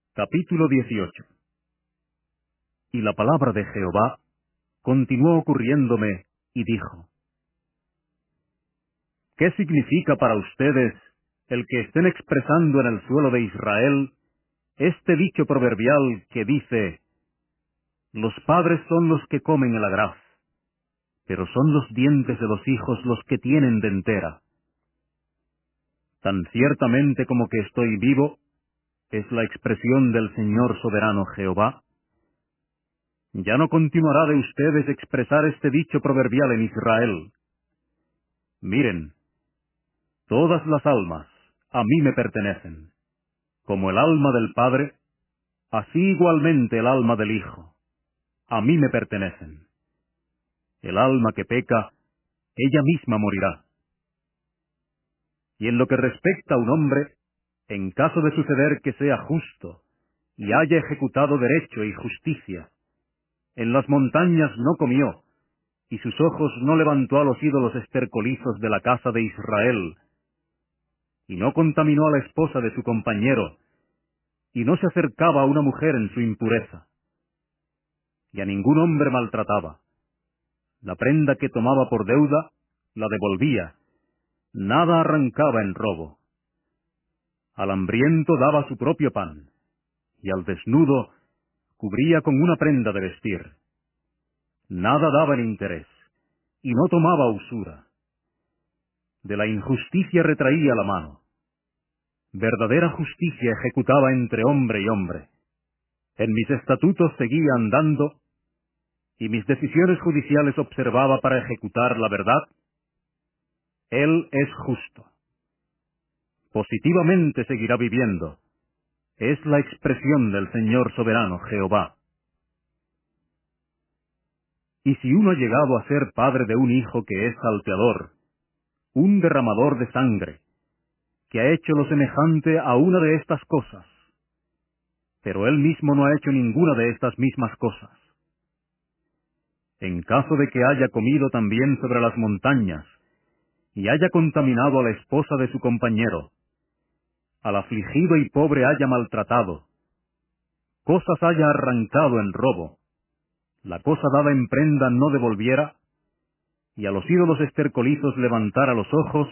Capítulo 18. Y la palabra de Jehová continuó ocurriéndome, y dijo: ¿Qué significa para ustedes el que estén expresando en el suelo de Israel este dicho proverbial que dice: los padres son los que comen el agraz, pero son los dientes de los hijos los que tienen dentera? Tan ciertamente como que estoy vivo, es la expresión del Señor soberano Jehová, ya no continuará de ustedes expresar este dicho proverbial en Israel. Miren, todas las almas a mí me pertenecen. Como el alma del Padre, así igualmente el alma del Hijo a mí me pertenecen. El alma que peca, ella misma morirá. Y en lo que respecta a un hombre, en caso de suceder que sea justo y haya ejecutado derecho y justicia, en las montañas no comió, y sus ojos no levantó a los ídolos estercolizos de la casa de Israel, y no contaminó a la esposa de su compañero, y no se acercaba a una mujer en su impureza, y a ningún hombre maltrataba. La prenda que tomaba por deuda, la devolvía, nada arrancaba en robo. Al hambriento daba su propio pan, y al desnudo cubría con una prenda de vestir. Nada daba en interés, y no tomaba usura. De la injusticia retraía la mano. Verdadera justicia ejecutaba entre hombre y hombre. En mis estatutos seguía andando, y mis decisiones judiciales observaba para ejecutar la verdad. Él es justo. Positivamente seguirá viviendo. Es la expresión del Señor soberano Jehová. Y si uno ha llegado a ser padre de un hijo que es salteador, un derramador de sangre, que ha hecho lo semejante a una de estas cosas, pero él mismo no ha hecho ninguna de estas mismas cosas, en caso de que haya comido también sobre las montañas, y haya contaminado a la esposa de su compañero, al afligido y pobre haya maltratado, cosas haya arrancado en robo, la cosa dada en prenda no devolviera, y a los ídolos estercolizos levantara los ojos,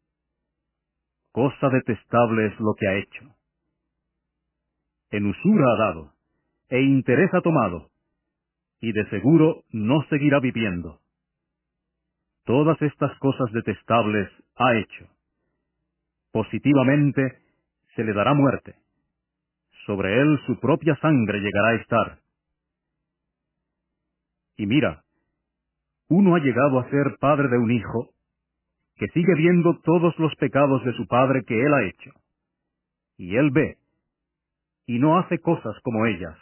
cosa detestable es lo que ha hecho. En usura ha dado, e interés ha tomado, y de seguro no seguirá viviendo. Todas estas cosas detestables ha hecho. Positivamente se le dará muerte. Sobre él su propia sangre llegará a estar. Y mira, uno ha llegado a ser padre de un hijo que sigue viendo todos los pecados de su padre que él ha hecho. Y él ve, y no hace cosas como ellas.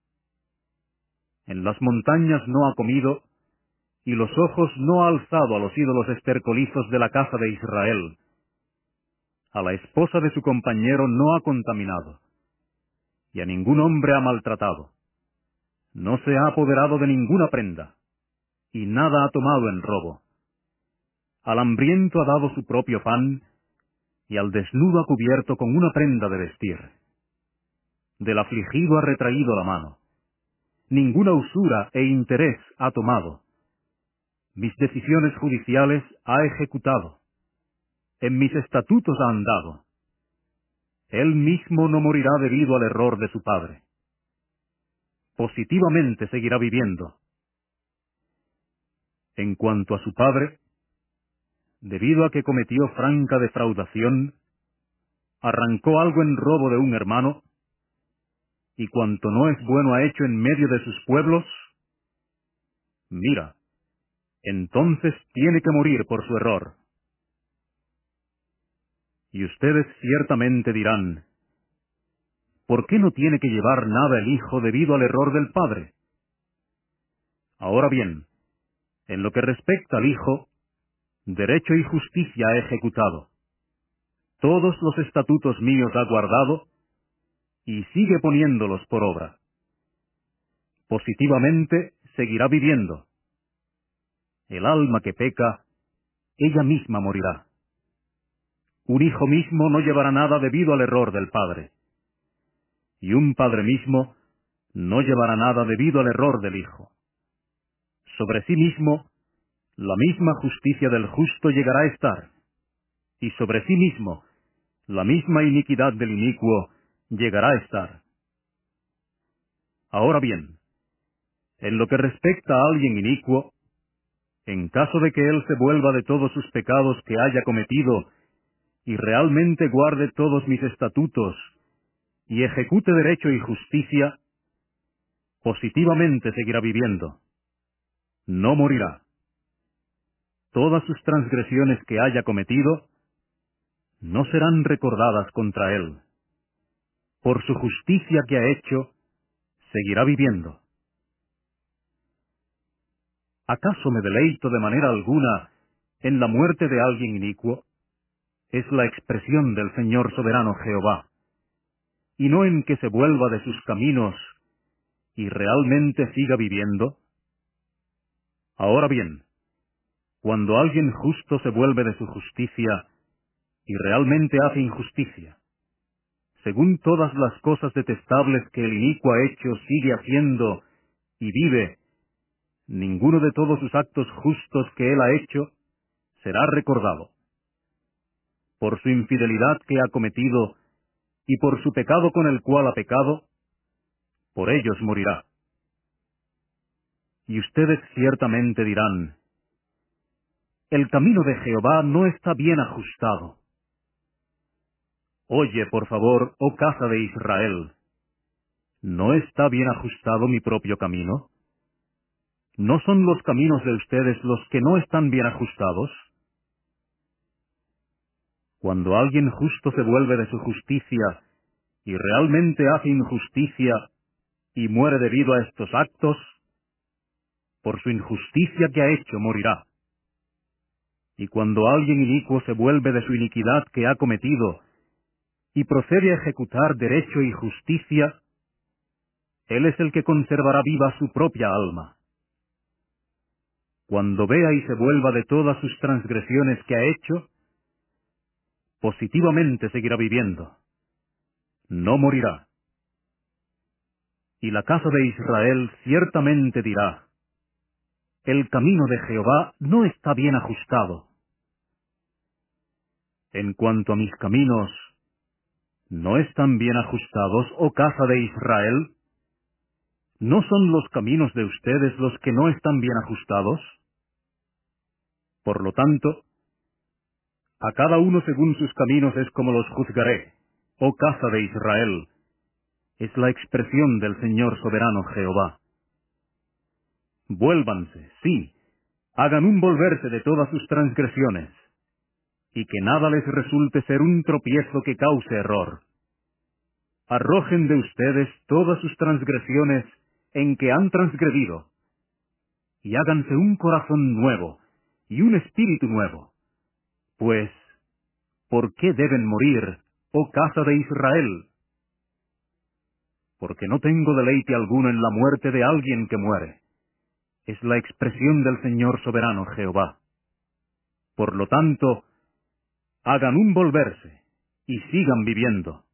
En las montañas no ha comido, y los ojos no ha alzado a los ídolos estercolizos de la casa de Israel. A la esposa de su compañero no ha contaminado, y a ningún hombre ha maltratado. No se ha apoderado de ninguna prenda, y nada ha tomado en robo. Al hambriento ha dado su propio pan, y al desnudo ha cubierto con una prenda de vestir. Del afligido ha retraído la mano. Ninguna usura e interés ha tomado. Mis decisiones judiciales ha ejecutado. En mis estatutos ha andado. Él mismo no morirá debido al error de su padre. Positivamente seguirá viviendo. En cuanto a su padre, debido a que cometió franca defraudación, arrancó algo en robo de un hermano, y cuanto no es bueno ha hecho en medio de sus pueblos, mira, entonces tiene que morir por su error. Y ustedes ciertamente dirán: ¿por qué no tiene que llevar nada el hijo debido al error del padre? Ahora bien, en lo que respecta al hijo, derecho y justicia ha ejecutado. Todos los estatutos míos ha guardado, y sigue poniéndolos por obra. Positivamente seguirá viviendo. El alma que peca, ella misma morirá. Un hijo mismo no llevará nada debido al error del padre. y un padre mismo no llevará nada debido al error del hijo. Sobre sí mismo, la misma justicia del justo llegará a estar, y sobre sí mismo, la misma iniquidad del inicuo llegará a estar. Ahora bien, en lo que respecta a alguien inicuo, en caso de que él se vuelva de todos sus pecados que haya cometido, y realmente guarde todos mis estatutos, y ejecute derecho y justicia, positivamente seguirá viviendo. No morirá. Todas sus transgresiones que haya cometido no serán recordadas contra él. Por su justicia que ha hecho, seguirá viviendo. ¿Acaso me deleito de manera alguna en la muerte de alguien inicuo? Es la expresión del Señor soberano Jehová, y no en que se vuelva de sus caminos y realmente siga viviendo. Ahora bien, cuando alguien justo se vuelve de su justicia y realmente hace injusticia, según todas las cosas detestables que el inicuo ha hecho sigue haciendo y vive, ninguno de todos sus actos justos que él ha hecho será recordado. Por su infidelidad que ha cometido y por su pecado con el cual ha pecado, por ellos morirá. Y ustedes ciertamente dirán, el camino de Jehová no está bien ajustado. Oye, por favor, oh casa de Israel, ¿no está bien ajustado mi propio camino? ¿No son los caminos de ustedes los que no están bien ajustados? Cuando alguien justo se vuelve de su justicia y realmente hace injusticia y muere debido a estos actos, por su injusticia que ha hecho morirá. Y cuando alguien inicuo se vuelve de su iniquidad que ha cometido y procede a ejecutar derecho y justicia, él es el que conservará viva su propia alma. Cuando vea y se vuelva de todas sus transgresiones que ha hecho, positivamente seguirá viviendo. No morirá. Y la casa de Israel ciertamente dirá, el camino de Jehová no está bien ajustado. En cuanto a mis caminos, ¿no están bien ajustados, oh casa de Israel? ¿No son los caminos de ustedes los que no están bien ajustados? Por lo tanto, a cada uno según sus caminos es como los juzgaré, oh casa de Israel. Es la expresión del Señor soberano Jehová. Vuélvanse, sí, hagan un volverse de todas sus transgresiones, y que nada les resulte ser un tropiezo que cause error. Arrojen de ustedes todas sus transgresiones en que han transgredido, y háganse un corazón nuevo y un espíritu nuevo. Pues, ¿por qué deben morir, oh casa de Israel? Porque no tengo deleite alguno en la muerte de alguien que muere. Es la expresión del Señor soberano Jehová. Por lo tanto, hagan un volverse y sigan viviendo.